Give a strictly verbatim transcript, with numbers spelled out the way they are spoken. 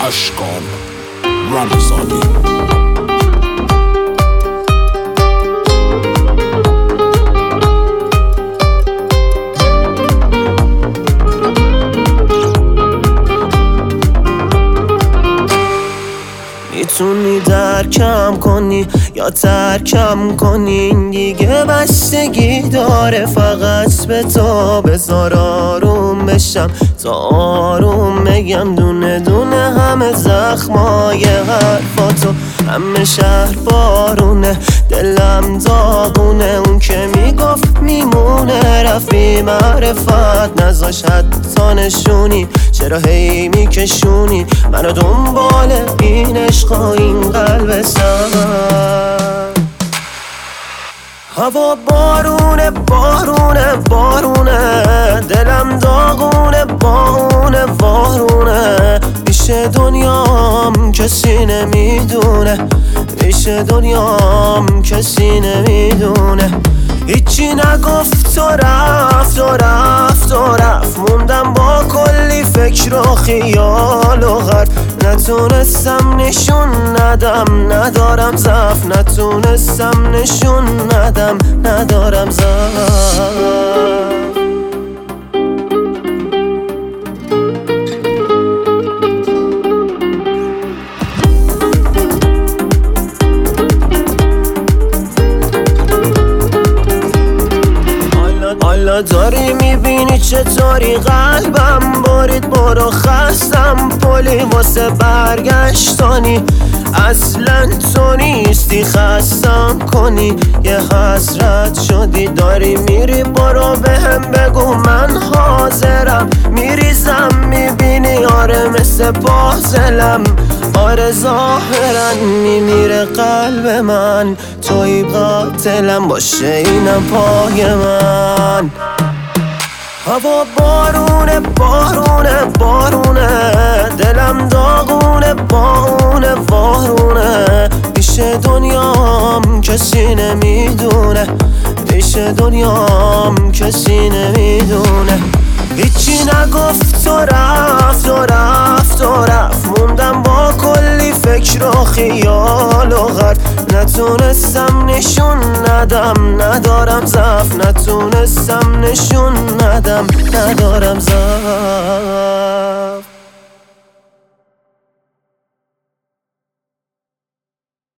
Ashkan Ramzani. میتونی درکم کنی یا ترکم کنی، دیگه بستگی داره فقط به تو. بذار آروم بشم تا آروم بگم دونه دونه همه زخمای حرفاتو. همه شهر بارونه، دلم داغونه، اون که میگفت میمونه رفت بی معرفت، نذاش حتی نشونی. چرا هی میکشونی منو دنبال این عشقا این قلب سر؟ هوا بارونه بارونه بارونه، دلم داغونه باونه وارونه. پیش دنیام کسی نمیدونه، پیش دنیام کسی نمیدونه. هیچی نگفت و رفت و رفت و رفت، موندم با کلی فکر و خیال و غرب. نتونستم نشون ندم ندارم ضعف، نتونستم نشون ندم ندارم ضعف. حالا داری میبینی چطوری قلبم برید، برو خستم پلی واسه برگشتانی. اصلا تو نیستی خستم کنی، یه حسرت شدی داری میری. برو بهم بگو من حاضرم، میریزم میبینی آره مثل پازلم. آره ظاهرا میمیره قلب من، توی قاتلم باشه اینم پای من. هوا بارونه بارونه بارونه، دلم داغونه باونه وارونه. پیش دنیام کسی نمیدونه، پیش دنیام کسی نمیدونه. هیچی نگفت و رفت و رفت و رفت، موندم با کلی فکر و خیال و غرب. نتونستم نشون ندم ندارم ضعف، نتونستم نشون ندم ندارم ضعف.